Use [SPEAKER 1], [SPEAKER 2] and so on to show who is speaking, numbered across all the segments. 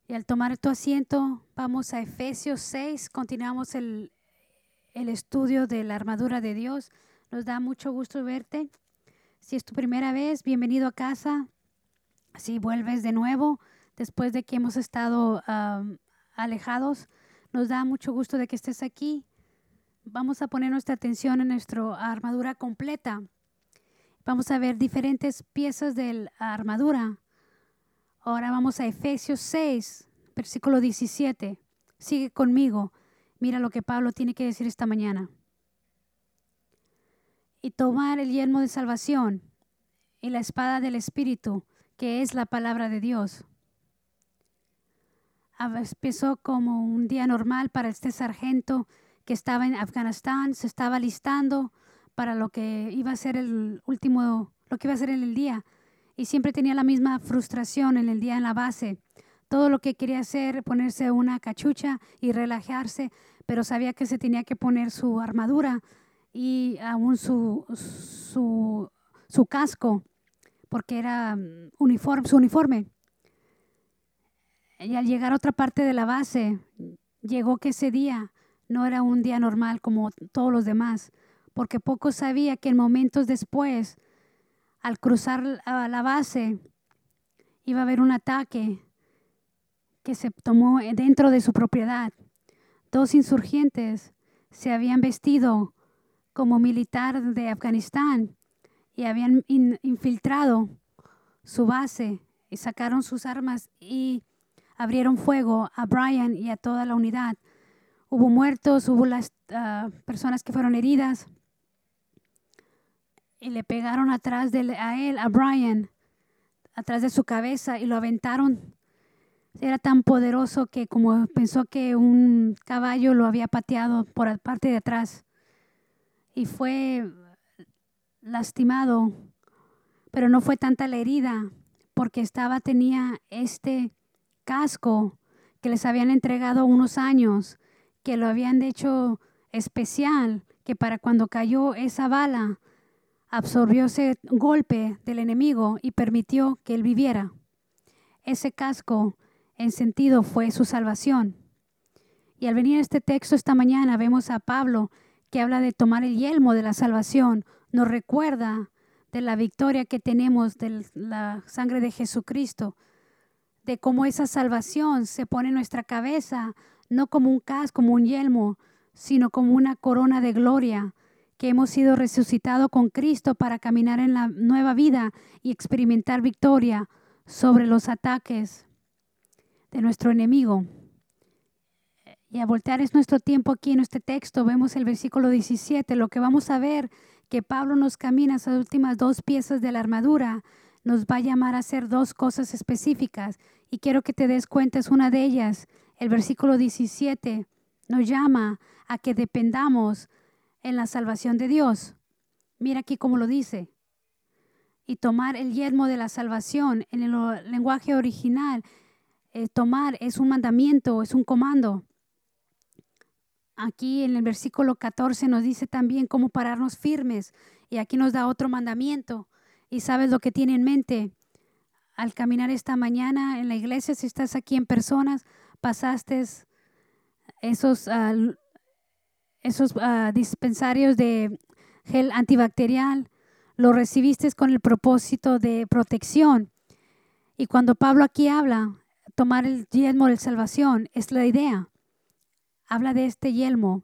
[SPEAKER 1] Y al tomar tu asiento, vamos a Efesios 6, continuamos el estudio de la armadura de Dios. Nos da mucho gusto verte. Si es tu primera vez, bienvenido a casa. Si vuelves de nuevo, después de que hemos estado alejados, nos da mucho gusto de que estés aquí. Vamos a poner nuestra atención en nuestra armadura completa. Vamos a ver diferentes piezas de la armadura. Ahora vamos a Efesios 6, versículo 17. Sigue conmigo. Mira lo que Pablo tiene que decir esta mañana. Y tomar el yelmo de salvación y la espada del Espíritu, que es la palabra de Dios. Empezó como un día normal para este sargento que estaba en Afganistán, se estaba listando para lo que iba a ser lo que iba a ser en el día. Y siempre tenía la misma frustración en el día en la base. Todo lo que quería hacer, ponerse una cachucha y relajarse, pero sabía que se tenía que poner su armadura y aún su casco, porque era su uniforme. Y al llegar a otra parte de la base, llegó que ese día no era un día normal como todos los demás, porque poco sabía que en momentos después, al cruzar a la base, iba a haber un ataque que se tomó dentro de su propiedad. 2 insurgentes se habían vestido como militar de Afganistán y habían infiltrado su base y sacaron sus armas y abrieron fuego a Brian y a toda la unidad. Hubo muertos, hubo las personas que fueron heridas y le pegaron atrás a Brian, atrás de su cabeza y lo aventaron. Era tan poderoso que como pensó que un caballo lo había pateado por la parte de atrás y fue lastimado, pero no fue tanta la herida porque tenía este casco que les habían entregado unos años, que lo habían hecho especial, que para cuando cayó esa bala absorbió ese golpe del enemigo y permitió que él viviera. Ese casco en sentido fue su salvación. Y al venir a este texto esta mañana vemos a Pablo que habla de tomar el yelmo de la salvación. Nos recuerda de la victoria que tenemos de la sangre de Jesucristo, de cómo esa salvación se pone en nuestra cabeza, no como un casco, como un yelmo, sino como una corona de gloria, que hemos sido resucitados con Cristo para caminar en la nueva vida y experimentar victoria sobre los ataques de nuestro enemigo. Y a voltear es nuestro tiempo aquí en este texto, vemos el versículo 17, lo que vamos a ver, que Pablo nos camina a esas últimas 2 piezas de la armadura, nos va a llamar a hacer 2 cosas específicas y quiero que te des cuenta, es una de ellas. El versículo 17 nos llama a que dependamos en la salvación de Dios. Mira aquí cómo lo dice. Y tomar el yelmo de la salvación en el lenguaje original. Tomar es un mandamiento, es un comando. Aquí en el versículo 14 nos dice también cómo pararnos firmes y aquí nos da otro mandamiento. Y sabes lo que tiene en mente al caminar esta mañana en la iglesia, si estás aquí en personas, pasaste esos dispensarios de gel antibacterial, lo recibiste con el propósito de protección. Y cuando Pablo aquí habla, tomar el yelmo de salvación, es la idea. Habla de este yelmo.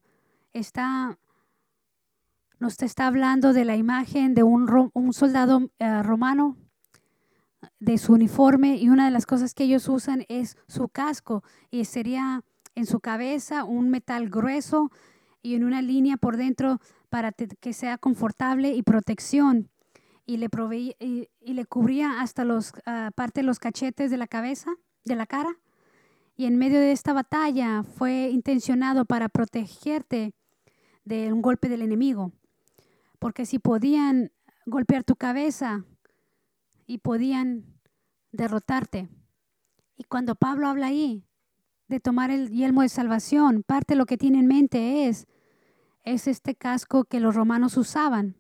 [SPEAKER 1] Nos está hablando de la imagen de un soldado romano, de su uniforme, y una de las cosas que ellos usan es su casco y sería en su cabeza un metal grueso y en una línea por dentro para que sea confortable y protección, y le cubría hasta parte de los cachetes de la cabeza, de la cara. Y en medio de esta batalla fue intencionado para protegerte de un golpe del enemigo. Porque si podían golpear tu cabeza y podían derrotarte. Y cuando Pablo habla ahí de tomar el yelmo de salvación, parte de lo que tiene en mente es este casco que los romanos usaban.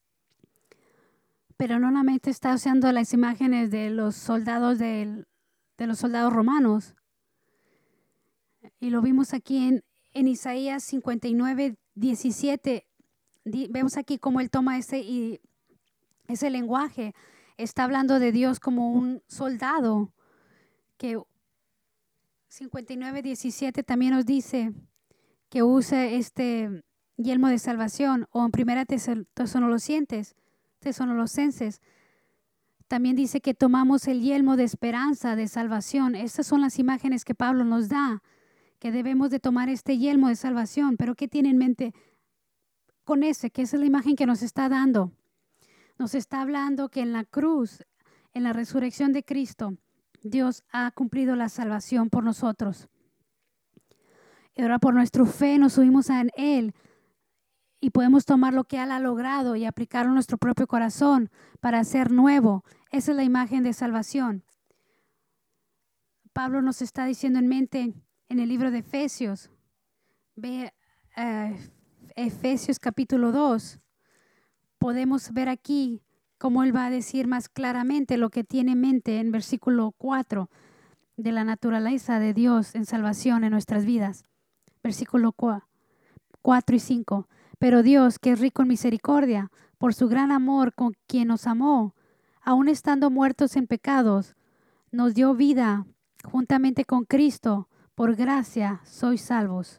[SPEAKER 1] Pero no solamente está usando las imágenes de los soldados romanos, Y lo vimos aquí en Isaías 59, 17. Vemos aquí cómo él toma ese lenguaje. Está hablando de Dios como un soldado. Que 59, 17 también nos dice que usa este yelmo de salvación. O en primera Tesalonicenses también dice que tomamos el yelmo de esperanza, de salvación. Estas son las imágenes que Pablo nos da, que debemos de tomar este yelmo de salvación. Pero ¿qué tiene en mente con ese? Que esa es la imagen que nos está dando. Nos está hablando que en la cruz, en la resurrección de Cristo, Dios ha cumplido la salvación por nosotros. Y ahora por nuestra fe nos subimos en Él y podemos tomar lo que Él ha logrado y aplicarlo en nuestro propio corazón para hacer nuevo. Esa es la imagen de salvación. Pablo nos está diciendo en mente en el libro de Efesios. Ve Efesios capítulo 2. Podemos ver aquí cómo él va a decir más claramente lo que tiene en mente en versículo 4 de la naturaleza de Dios en salvación en nuestras vidas. Versículo 4 y 5. Pero Dios, que es rico en misericordia, por su gran amor con quien nos amó, aun estando muertos en pecados, nos dio vida juntamente con Cristo. Por gracia sois salvos.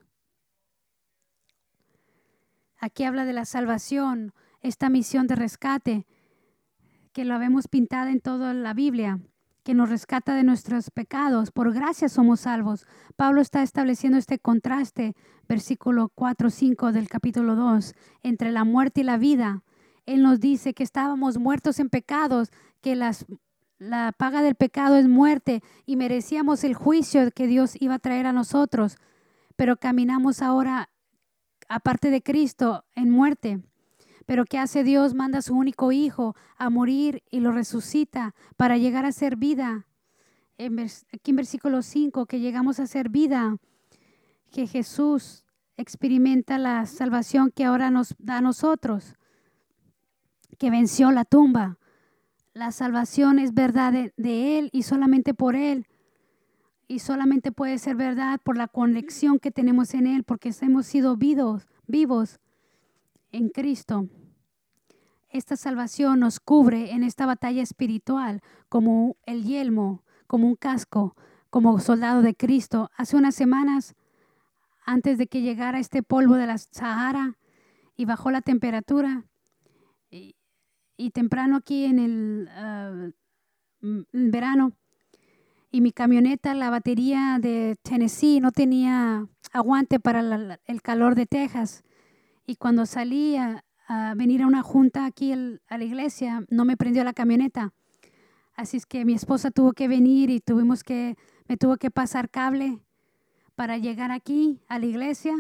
[SPEAKER 1] Aquí habla de la salvación, esta misión de rescate que la vemos pintada en toda la Biblia, que nos rescata de nuestros pecados. Por gracia somos salvos. Pablo está estableciendo este contraste, versículo 4-5 del capítulo 2, entre la muerte y la vida. Él nos dice que estábamos muertos en pecados, que la paga del pecado es muerte y merecíamos el juicio que Dios iba a traer a nosotros, pero caminamos ahora, aparte de Cristo, en muerte. Pero ¿qué hace Dios? Manda a su único hijo a morir y lo resucita para llegar a ser vida. Aquí en versículo 5, que llegamos a ser vida, que Jesús experimenta la salvación que ahora nos da a nosotros, que venció la tumba. La salvación es verdad de Él y solamente por Él. Y solamente puede ser verdad por la conexión que tenemos en Él, porque hemos sido vivos en Cristo. Esta salvación nos cubre en esta batalla espiritual como el yelmo, como un casco, como soldado de Cristo. Hace unas semanas, antes de que llegara este polvo de la Sahara y bajó la temperatura, y temprano aquí en el verano, y mi camioneta, la batería de Tennessee, no tenía aguante para el calor de Texas. Y cuando salí a venir a una junta aquí a la iglesia, no me prendió la camioneta. Así es que mi esposa tuvo que venir y me tuvo que pasar cable para llegar aquí a la iglesia.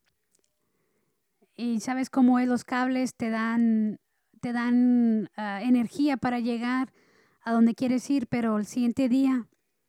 [SPEAKER 1] Y sabes cómo es, los cables te dan energía para llegar a donde quieres ir, pero el siguiente día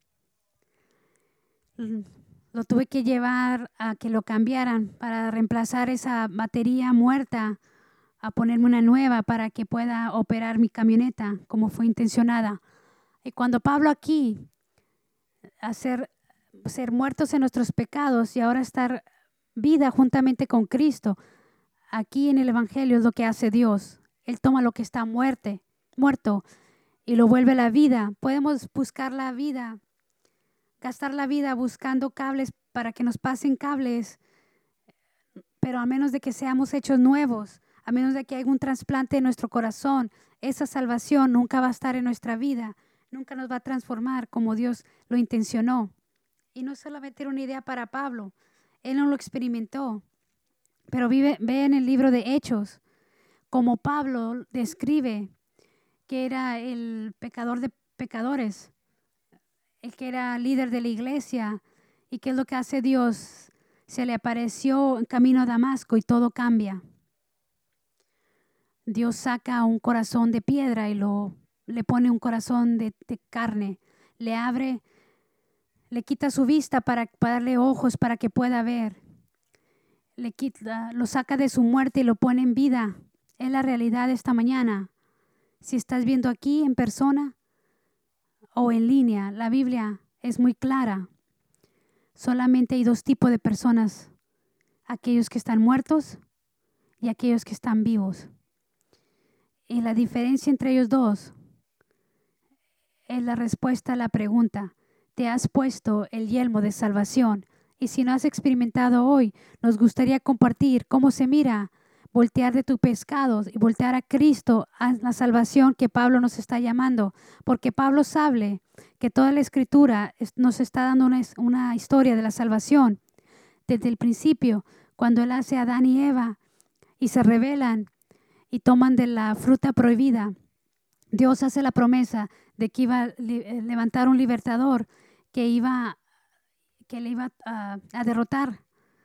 [SPEAKER 1] lo tuve que llevar a que lo cambiaran para reemplazar esa batería muerta, a ponerme una nueva para que pueda operar mi camioneta como fue intencionada. Y cuando Pablo aquí, ser muertos en nuestros pecados y ahora estar vida juntamente con Cristo, aquí en el Evangelio es lo que hace Dios. Él toma lo que está muerto y lo vuelve a la vida. Podemos buscar la vida, gastar la vida buscando cables para que nos pasen cables, pero a menos de que seamos hechos nuevos, a menos de que haya un trasplante en nuestro corazón, esa salvación nunca va a estar en nuestra vida, nunca nos va a transformar como Dios lo intencionó. Y no solamente era una idea para Pablo, él no lo experimentó, pero ve en el libro de Hechos como Pablo describe que era el pecador de pecadores, el que era líder de la iglesia, y qué es lo que hace Dios. Se le apareció en camino a Damasco y todo cambia. Dios saca un corazón de piedra y le pone un corazón de carne, le abre, le quita su vista para darle ojos para que pueda ver, lo saca de su muerte y lo pone en vida. Es la realidad esta mañana. Si estás viendo aquí en persona o en línea, la Biblia es muy clara. Solamente hay dos tipos de personas, aquellos que están muertos y aquellos que están vivos. Y la diferencia entre ellos dos es la respuesta a la pregunta: ¿te has puesto el yelmo de salvación? Y si no has experimentado hoy, nos gustaría compartir cómo se mira voltear de tus pecados y voltear a Cristo, a la salvación que Pablo nos está llamando. Porque Pablo sabe que toda la Escritura nos está dando una historia de la salvación. Desde el principio, cuando Él hace a Adán y Eva y se rebelan y toman de la fruta prohibida, Dios hace la promesa de que iba a levantar un libertador que le iba a derrotar.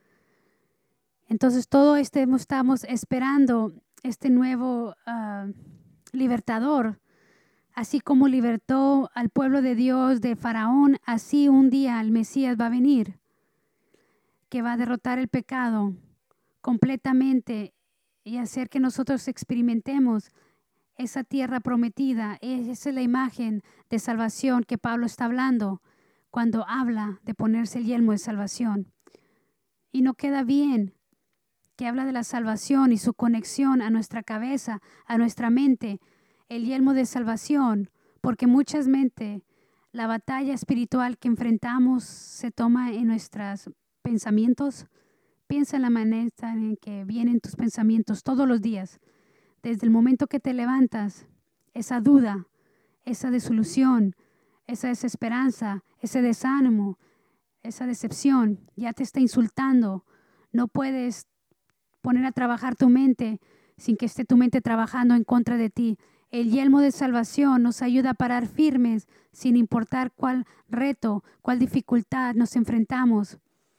[SPEAKER 1] Entonces todo estamos esperando este nuevo libertador. Así como libertó al pueblo de Dios de Faraón, así un día el Mesías va a venir, que va a derrotar el pecado completamente y hacer que nosotros experimentemos esa tierra prometida. Esa es la imagen de salvación que Pablo está hablando cuando habla de ponerse el yelmo de salvación. Y no queda bien que habla de la salvación y su conexión a nuestra cabeza, a nuestra mente, el yelmo de salvación, porque muchas veces la batalla espiritual que enfrentamos se toma en nuestros pensamientos. Piensa en la manera en que vienen tus pensamientos todos los días. Desde el momento que te levantas, esa duda, esa desilusión, esa desesperanza, ese desánimo, esa decepción, ya te está insultando. No puedes poner a trabajar tu mente sin que esté tu mente trabajando en contra de ti. El yelmo de salvación nos ayuda a parar firmes sin importar cuál reto, cuál dificultad nos enfrentamos.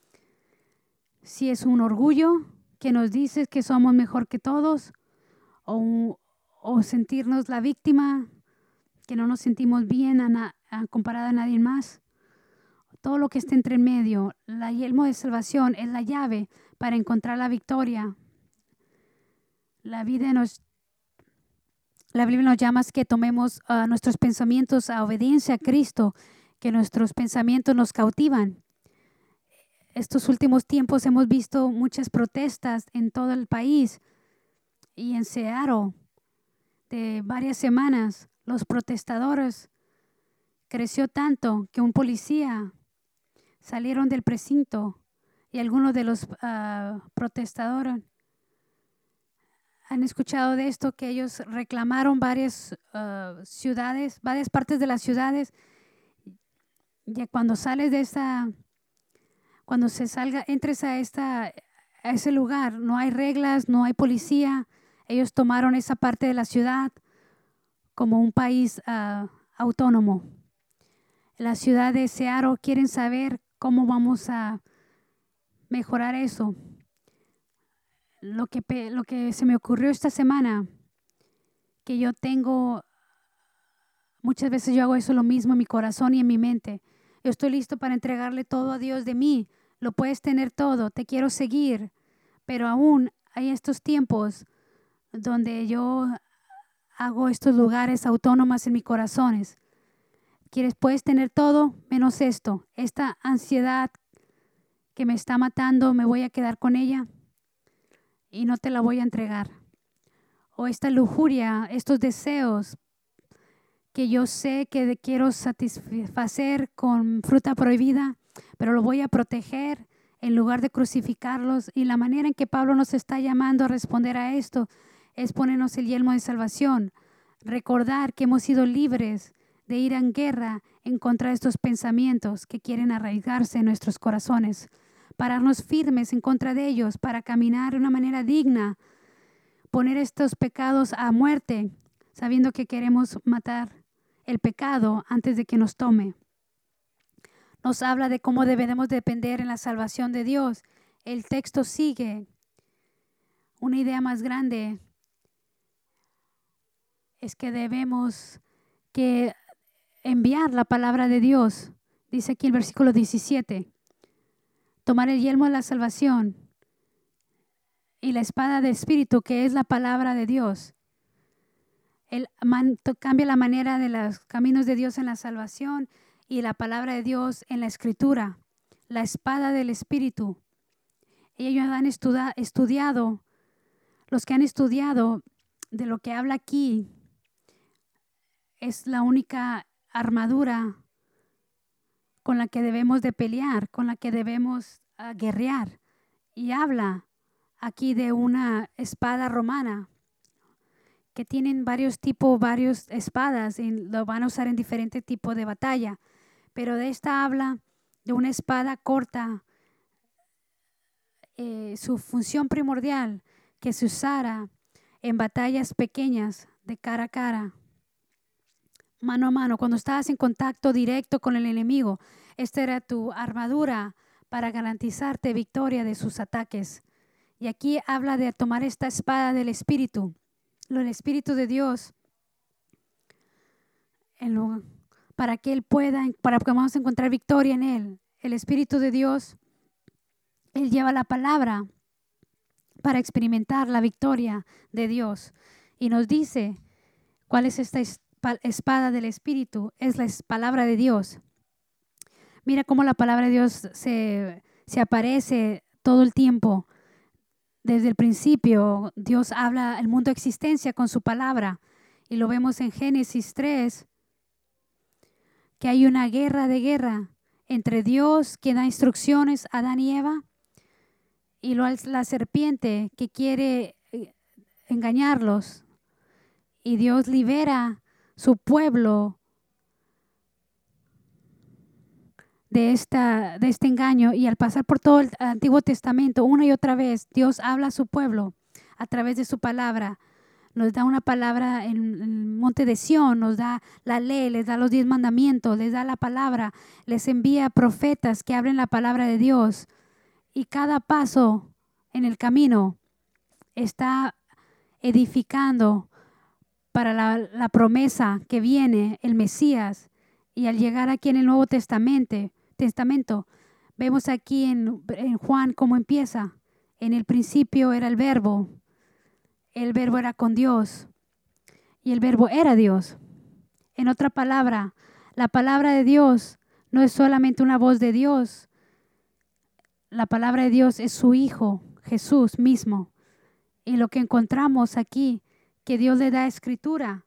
[SPEAKER 1] Si es un orgullo que nos dice que somos mejor que todos, o sentirnos la víctima, que no nos sentimos bien comparada a nadie más. Todo lo que esté entre medio, el yelmo de salvación es la llave para encontrar la victoria. La Biblia nos llama a que tomemos nuestros pensamientos a obediencia a Cristo, que nuestros pensamientos nos cautivan. Estos últimos tiempos hemos visto muchas protestas en todo el país y en Seattle de varias semanas. Los protestadores creció tanto que un policía salieron del precinto y algunos de los protestadores han escuchado de esto, que ellos reclamaron varias ciudades, varias partes de las ciudades. Ya cuando sales de entres a ese lugar, no hay reglas, no hay policía. Ellos tomaron esa parte de la ciudad como un país autónomo. La ciudad de Seattle quieren saber cómo vamos a mejorar eso. Lo que se me ocurrió esta semana, que yo tengo, muchas veces yo hago eso lo mismo en mi corazón y en mi mente. Yo estoy listo para entregarle todo a Dios de mí. Lo puedes tener todo, te quiero seguir, pero aún hay estos tiempos donde yo hago estos lugares autónomos en mis corazones. Puedes tener todo menos esto. Esta ansiedad que me está matando, me voy a quedar con ella y no te la voy a entregar. O esta lujuria, estos deseos que yo sé que quiero satisfacer con fruta prohibida, pero lo voy a proteger en lugar de crucificarlos. Y la manera en que Pablo nos está llamando a responder a esto es ponernos el yelmo de salvación, recordar que hemos sido libres de ir en guerra en contra de estos pensamientos que quieren arraigarse en nuestros corazones, pararnos firmes en contra de ellos para caminar de una manera digna, poner estos pecados a muerte, sabiendo que queremos matar el pecado antes de que nos tome. Nos habla de cómo debemos depender en la salvación de Dios. El texto sigue. Una idea más grande es que debemos que enviar la palabra de Dios. Dice aquí el versículo 17. Tomar el yelmo de la salvación y la espada del Espíritu, que es la palabra de Dios. Él cambia la manera de los caminos de Dios en la salvación y la palabra de Dios en la Escritura. la espada del Espíritu. Ellos han estudiado, los que han estudiado de lo que habla aquí, es la única armadura con la que debemos de pelear, con la que debemos guerrear. Y habla aquí de una espada romana que tienen varias espadas y lo van a usar en diferentes tipos de batalla. Pero de esta habla de una espada corta, su función primordial que se usara en batallas pequeñas de cara a cara, mano a mano, cuando estabas en contacto directo con el enemigo. Esta era tu armadura para garantizarte victoria de sus ataques. Y aquí habla de tomar esta espada del Espíritu, el Espíritu de Dios, para que Él pueda, para que vamos a encontrar victoria en Él. El Espíritu de Dios, Él lleva la palabra para experimentar la victoria de Dios. Y nos dice, ¿cuál es esta espada del Espíritu? Es la palabra de Dios. Mira cómo la palabra de Dios se aparece todo el tiempo. Desde el principio, Dios habla el mundo de existencia con su palabra. Y lo vemos en Génesis 3, que hay una guerra entre Dios que da instrucciones a Adán y Eva y la serpiente que quiere engañarlos. Y Dios libera su pueblo de este engaño. Y al pasar por todo el Antiguo Testamento, una y otra vez, Dios habla a su pueblo a través de su palabra. Nos da una palabra en el monte de Sión, nos da la ley, les da los 10 mandamientos, les da la palabra, les envía profetas que hablen la palabra de Dios. Y cada paso en el camino está edificando para la promesa que viene, el Mesías. Y al llegar aquí en el Nuevo Testamento, vemos aquí en Juan cómo empieza. En el principio era el Verbo era con Dios y el Verbo era Dios. En otra palabra, la palabra de Dios no es solamente una voz de Dios. La palabra de Dios es su Hijo, Jesús mismo. Y lo que encontramos aquí, que Dios le da escritura,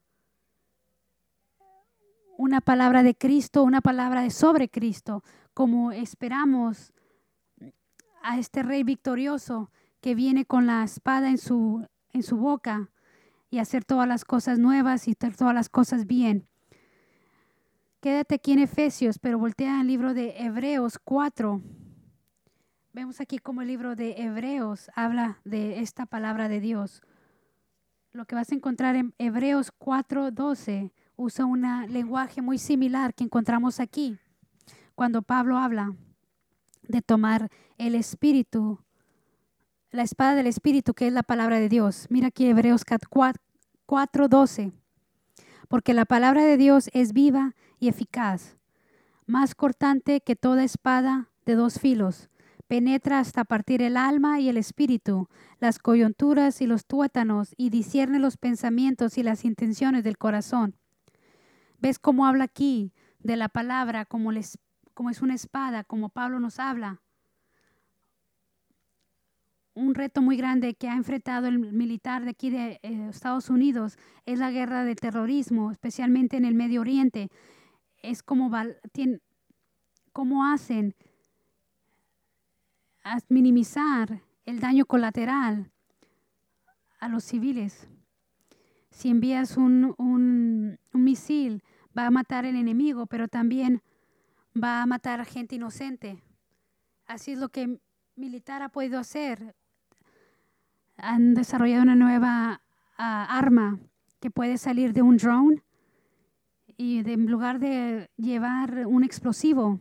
[SPEAKER 1] una palabra de Cristo, una palabra sobre Cristo, como esperamos a este Rey victorioso que viene con la espada en su boca y hacer todas las cosas nuevas y hacer todas las cosas bien. Quédate aquí en Efesios, pero voltea al libro de Hebreos 4. Vemos aquí cómo el libro de Hebreos habla de esta palabra de Dios. Lo que vas a encontrar en Hebreos 4:12 usa un lenguaje muy similar que encontramos aquí, cuando Pablo habla de tomar el Espíritu, la espada del Espíritu, que es la palabra de Dios. Mira aquí Hebreos 4:12. Porque la palabra de Dios es viva y eficaz, más cortante que toda espada de 2 filos. Penetra hasta partir el alma y el espíritu, las coyunturas y los tuétanos, y discierne los pensamientos y las intenciones del corazón. ¿Ves cómo habla aquí de la palabra como es una espada, como Pablo nos habla? Un reto muy grande que ha enfrentado el militar de aquí de Estados Unidos es la guerra de terrorismo, especialmente en el Medio Oriente. Es cómo hacen a minimizar el daño colateral a los civiles. Si envías un misil, va a matar al enemigo, pero también va a matar a gente inocente. Así es lo que el militar ha podido hacer. Han desarrollado una nueva arma que puede salir de un drone y en lugar de llevar un explosivo,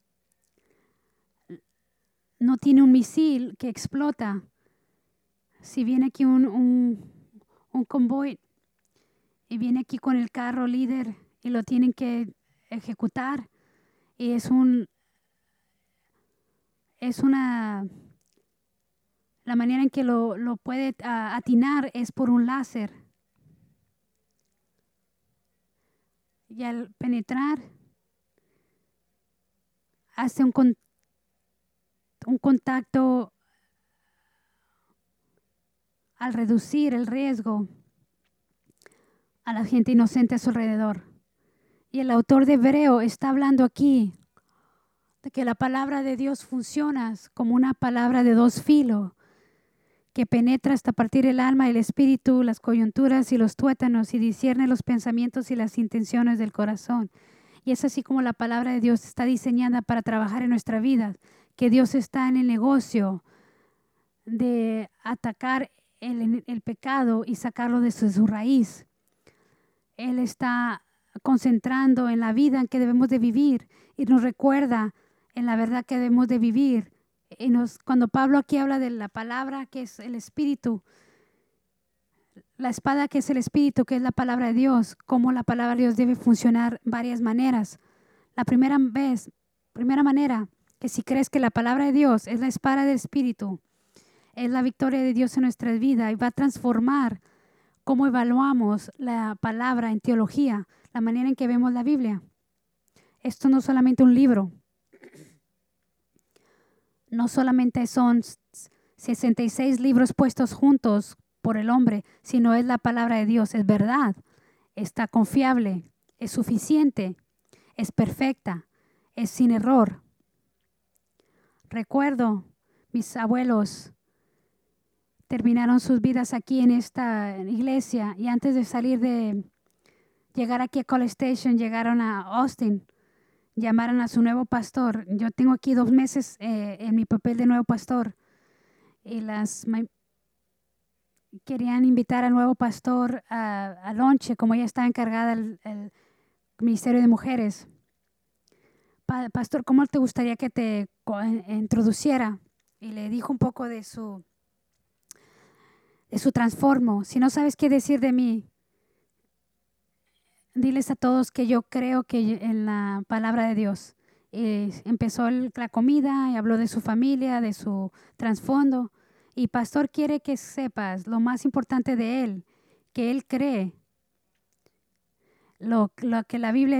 [SPEAKER 1] no tiene un misil que explota. Si viene aquí un convoy y viene aquí con el carro líder y lo tienen que ejecutar, y la manera en que lo puede atinar es por un láser. Y al penetrar, hace un un contacto al reducir el riesgo a la gente inocente a su alrededor. Y el autor de Hebreo está hablando aquí de que la palabra de Dios funciona como una palabra de dos filos que penetra hasta partir el alma, el espíritu, las coyunturas y los tuétanos y discierne los pensamientos y las intenciones del corazón. Y es así como la palabra de Dios está diseñada para trabajar en nuestra vida, que Dios está en el negocio de atacar el pecado y sacarlo de su raíz. Él está concentrando en la vida en que debemos de vivir y nos recuerda en la verdad que debemos de vivir. Y cuando Pablo aquí habla de la palabra que es el Espíritu, la espada que es el Espíritu, que es la palabra de Dios, cómo la palabra de Dios debe funcionar varias maneras. La primera manera, que si crees que la palabra de Dios es la espada del Espíritu, es la victoria de Dios en nuestra vida y va a transformar cómo evaluamos la palabra en teología, la manera en que vemos la Biblia. Esto no es solamente un libro, no solamente son 66 libros puestos juntos por el hombre, sino es la palabra de Dios, es verdad, está confiable, es suficiente, es perfecta, es sin error. Recuerdo, mis abuelos terminaron sus vidas aquí en esta iglesia y antes de llegar aquí a College Station, llegaron a Austin, llamaron a su nuevo pastor. Yo tengo aquí 2 meses en mi papel de nuevo pastor y querían invitar al nuevo pastor a lonche, como ella estaba encargada el Ministerio de Mujeres. Pastor, ¿cómo te gustaría que te introduciera? Y le dijo un poco de su transformo. Si no sabes qué decir de mí, diles a todos que yo creo que en la palabra de Dios. Empezó la comida y habló de su familia, de su trasfondo. Y pastor quiere que sepas lo más importante de él, que él cree lo que la Biblia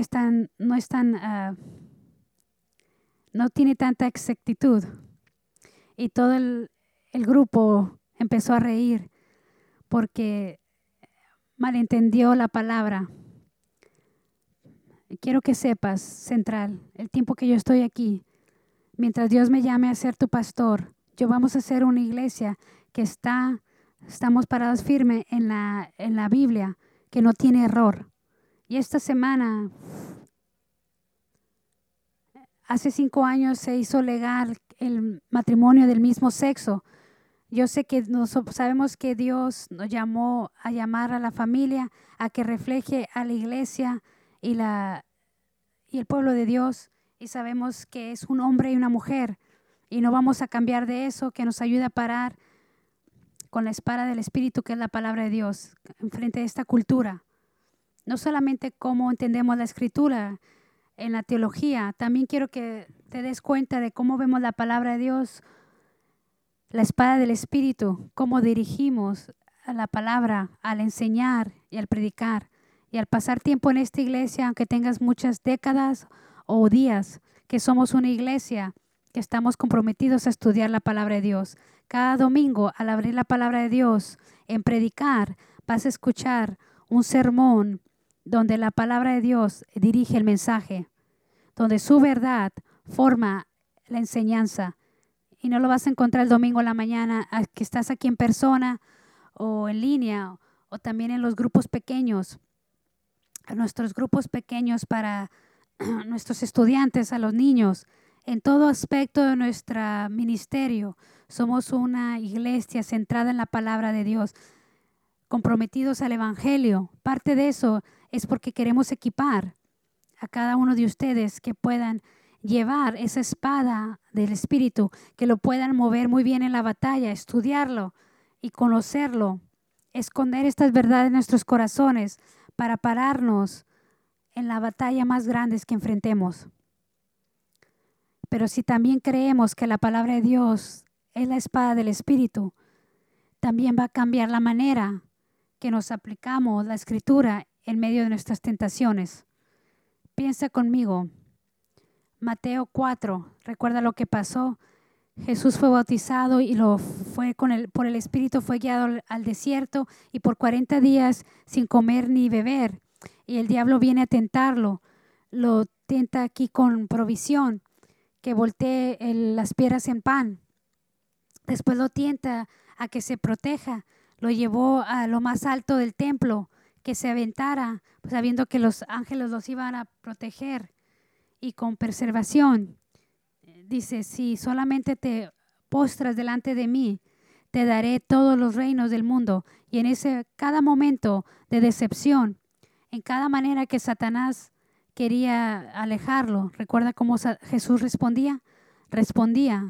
[SPEAKER 1] no tiene tanta exactitud. Y todo el grupo empezó a reír porque malentendió la palabra. Quiero que sepas, Central, el tiempo que yo estoy aquí, mientras Dios me llame a ser tu pastor, yo vamos a ser una iglesia que estamos parados firmes en la Biblia, que no tiene error. Y esta semana, hace 5 años se hizo legal el matrimonio del mismo sexo. Yo sé que sabemos que Dios nos llamó a llamar a la familia a que refleje a la iglesia y el pueblo de Dios, y sabemos que es un hombre y una mujer y no vamos a cambiar de eso, que nos ayuda a parar con la espada del Espíritu, que es la palabra de Dios, enfrente de esta cultura. No solamente cómo entendemos la Escritura en la teología, también quiero que te des cuenta de cómo vemos la palabra de Dios, la espada del Espíritu, cómo dirigimos a la palabra al enseñar y al predicar. Y al pasar tiempo en esta iglesia, aunque tengas muchas décadas o días, que somos una iglesia que estamos comprometidos a estudiar la palabra de Dios. Cada domingo, al abrir la palabra de Dios, en predicar, vas a escuchar un sermón donde la palabra de Dios dirige el mensaje, donde su verdad forma la enseñanza. Y no lo vas a encontrar el domingo en la mañana, que estás aquí en persona o en línea o también en los grupos pequeños. A nuestros grupos pequeños para nuestros estudiantes, a los niños, en todo aspecto de nuestro ministerio. Somos una iglesia centrada en la palabra de Dios, comprometidos al Evangelio. Parte de eso es porque queremos equipar a cada uno de ustedes que puedan llevar esa espada del Espíritu, que lo puedan mover muy bien en la batalla, estudiarlo y conocerlo, esconder estas verdades en nuestros corazones para pararnos en la batalla más grande que enfrentemos. Pero si también creemos que la palabra de Dios es la espada del Espíritu, también va a cambiar la manera que nos aplicamos la Escritura en medio de nuestras tentaciones. Piensa conmigo, Mateo 4, recuerda lo que pasó, Jesús fue bautizado y por el Espíritu fue guiado al desierto y por 40 días sin comer ni beber. Y el diablo viene a tentarlo. Lo tienta aquí con provisión, que voltee las piedras en pan. Después lo tienta a que se proteja. Lo llevó a lo más alto del templo, que se aventara, sabiendo que los ángeles los iban a proteger y con preservación. Dice, si solamente te postras delante de mí, te daré todos los reinos del mundo. Y en cada momento de decepción, en cada manera que Satanás quería alejarlo, ¿recuerda cómo Jesús respondía? Respondía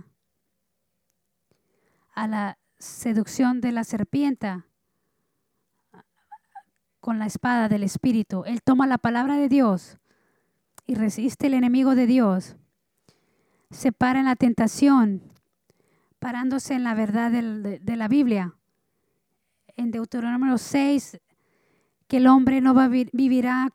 [SPEAKER 1] a la seducción de la serpiente con la espada del Espíritu. Él toma la palabra de Dios y resiste el enemigo de Dios. Se para en la tentación, parándose en la verdad de la Biblia. En Deuteronomio 6, que el hombre no vivirá,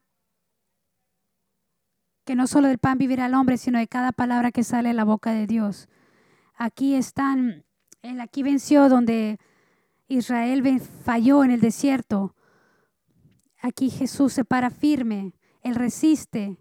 [SPEAKER 1] que no solo del pan vivirá el hombre, sino de cada palabra que sale de la boca de Dios. Aquí venció donde Israel falló en el desierto. Aquí Jesús se para firme, Él resiste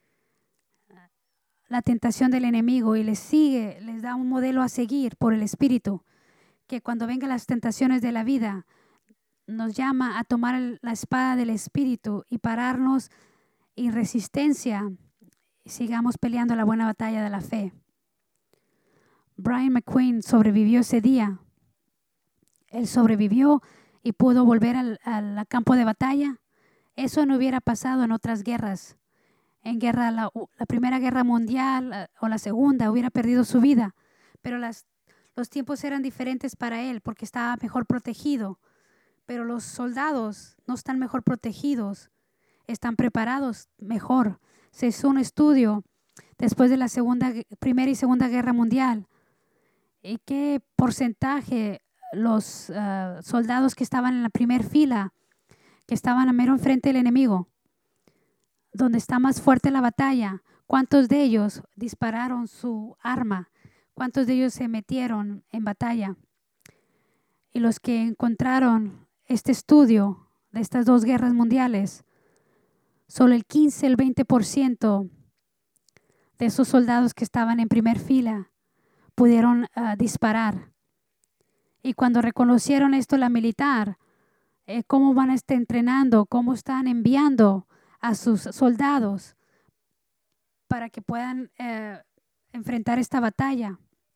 [SPEAKER 1] la tentación del enemigo y les da un modelo a seguir por el Espíritu, que cuando vengan las tentaciones de la vida, nos llama a tomar la espada del Espíritu y pararnos en resistencia y sigamos peleando la buena batalla de la fe. Brian McQueen sobrevivió ese día. Él sobrevivió y pudo volver al campo de batalla. Eso no hubiera pasado en otras guerras. En la Primera Guerra Mundial o la Segunda hubiera perdido su vida, pero los tiempos eran diferentes para él porque estaba mejor protegido. Pero los soldados no están mejor protegidos, están preparados mejor. Se hizo un estudio después de la Primera y Segunda Guerra Mundial y qué porcentaje los soldados que estaban en la primera fila, que estaban a mero enfrente del enemigo, donde está más fuerte la batalla, ¿cuántos de ellos dispararon su arma? ¿Cuántos de ellos se metieron en batalla? Y los que encontraron este estudio de estas dos guerras mundiales, solo el 15, el 20% de esos soldados que estaban en primer fila pudieron disparar. Y cuando reconocieron esto la militar, cómo van a estar entrenando, cómo están enviando a sus soldados para que puedan enfrentar esta batalla.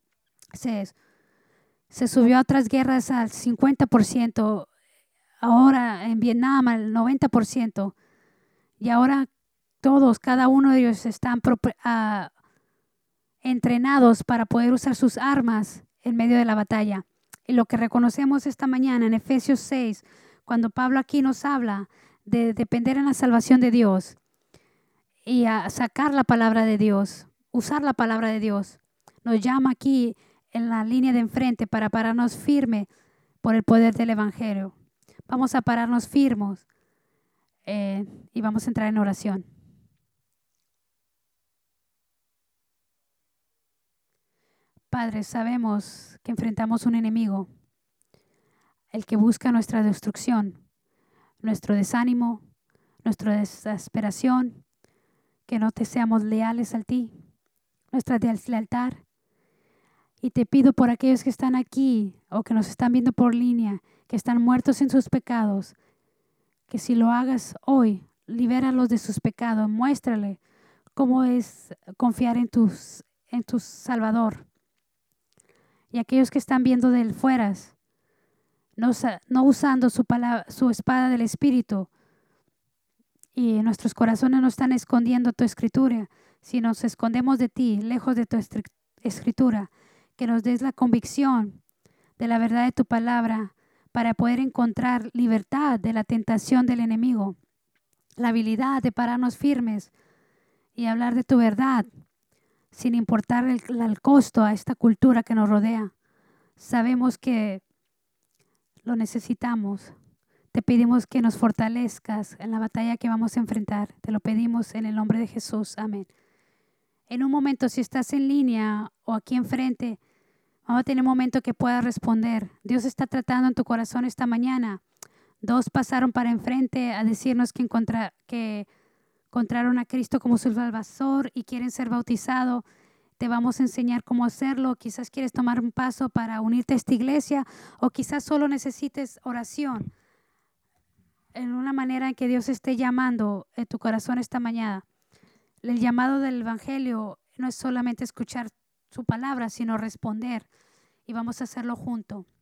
[SPEAKER 1] Se subió a otras guerras al 50%, ahora en Vietnam al 90%, y ahora cada uno de ellos están entrenados para poder usar sus armas en medio de la batalla. Y lo que reconocemos esta mañana en Efesios 6, cuando Pablo aquí nos habla de depender en la salvación de Dios y a sacar la palabra de Dios, usar la palabra de Dios, nos llama aquí en la línea de enfrente para pararnos firme por el poder del Evangelio. Vamos a pararnos firmes y vamos a entrar en oración. Padre, sabemos que enfrentamos un enemigo, el que busca nuestra destrucción, nuestro desánimo, nuestra desesperación, que no te seamos leales a ti, nuestra deslealtad. Y te pido por aquellos que están aquí o que nos están viendo por línea, que están muertos en sus pecados, que si lo hagas hoy, libéralos de sus pecados, muéstrale cómo es confiar en tu Salvador. Y aquellos que están viendo del fuera, no usando su espada del Espíritu, y nuestros corazones no están escondiendo tu escritura, sino nos escondemos de ti, lejos de tu escritura, que nos des la convicción de la verdad de tu palabra para poder encontrar libertad de la tentación del enemigo, la habilidad de pararnos firmes y hablar de tu verdad sin importar el costo a esta cultura que nos rodea. Sabemos que lo necesitamos. Te pedimos que nos fortalezcas en la batalla que vamos a enfrentar. Te lo pedimos en el nombre de Jesús. Amén. En un momento, si estás en línea o aquí enfrente, Vamos a tener un momento que puedas responder. Dios está tratando en tu corazón esta mañana. Dos pasaron para enfrente a decirnos que encontraron a Cristo como su Salvador y quieren ser bautizados. Te vamos a enseñar cómo hacerlo. Quizás quieres tomar un paso para unirte a esta iglesia o quizás solo necesites oración en una manera en que Dios esté llamando en tu corazón esta mañana. El llamado del Evangelio no es solamente escuchar su palabra, sino responder, y vamos a hacerlo juntos.